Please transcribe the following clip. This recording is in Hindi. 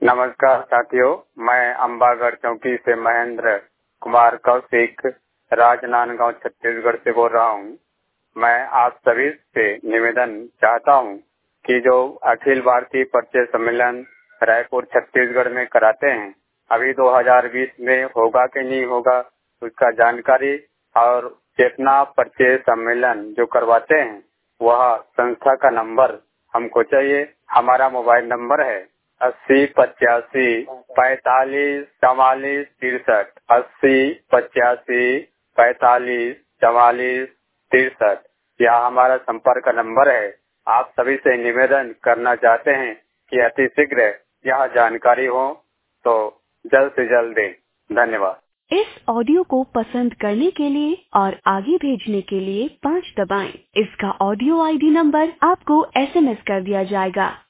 नमस्कार साथियों, मैं अंबागढ़ चौकी से महेंद्र कुमार कौशिक राजनांदगांव छत्तीसगढ़ से बोल रहा हूं। मैं आप सभी से निवेदन चाहता हूं कि जो अखिल भारतीय परिचय सम्मेलन रायपुर छत्तीसगढ़ में कराते हैं, अभी 2020 में होगा कि नहीं होगा उसका जानकारी और चेतना परिचय सम्मेलन जो करवाते हैं वह संस्था का नंबर हमको चाहिए। हमारा मोबाइल नंबर है 8085454463, 8085454463। यह हमारा संपर्क नंबर है। आप सभी से निवेदन करना चाहते हैं कि अति शीघ्र यह जानकारी हो तो जल्द से जल्द दें। धन्यवाद। इस ऑडियो को पसंद करने के लिए और आगे भेजने के लिए 5 दबाएं। इसका ऑडियो आईडी नंबर आपको SMS कर दिया जाएगा।